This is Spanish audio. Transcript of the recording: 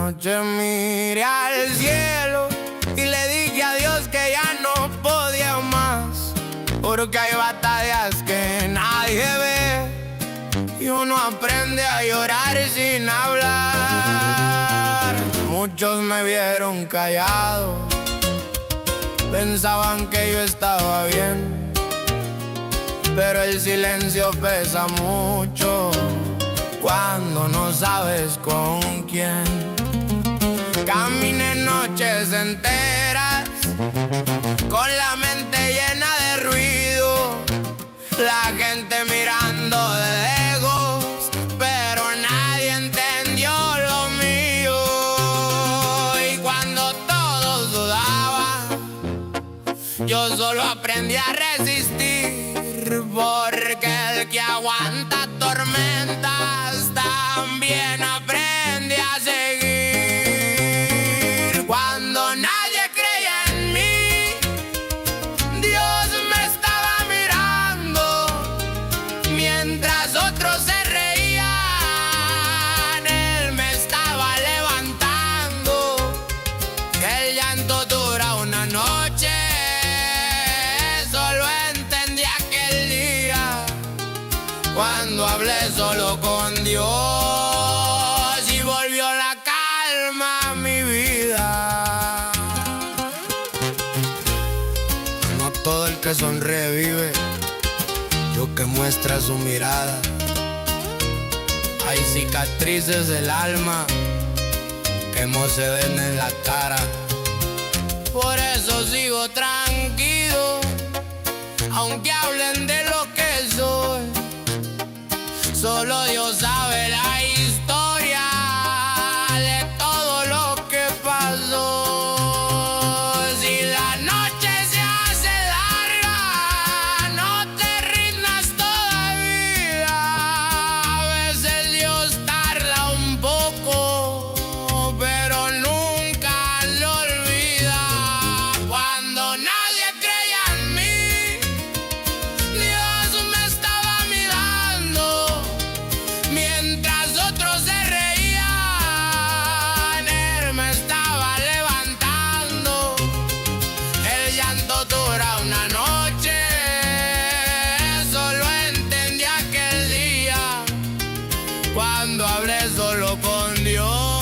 noche miré al cielo y le dije a Dios que ya no podía más, porque hay batallas que nadie ve y uno aprende a llorar sin hablar. Muchos me vieron callado, pensaban que yo estaba bien, pero el silencio pesa mucho cuando no sabes con quién. Caminé noches enteras con la mente llena de ruido, la gente mirando de lejos, pero nadie entendió lo mío. Y cuando todos dudaban, yo solo aprendí a resistir, porque el que aguanta tormentas también aprende a seguir. Cuando nadie creía en mí, Dios me estaba mirando, mientras otros se reían, Él me estaba levantando. El llanto dura una noche, solo entendí aquel día cuando hablé solo con Dios y volvió la calma a mi vida. No todo el que sonríe vive, lo que muestra su mirada. Hay cicatrices del alma que no se ven en la cara. Por eso sigo tranquilo, aunque hablen de lo que soy. Solo Dios sabe la historia de todo lo que pasó. Si la noche se hace larga, no te rindas todavía. A veces Dios tarda un poco, pero nunca lo olvida. Cuando nadie creía en mí, Dios me estaba mirando, mientras otros se reían, Él me estaba levantando. El llanto dura una noche, solo entendí aquel día cuando hablé solo con Dios.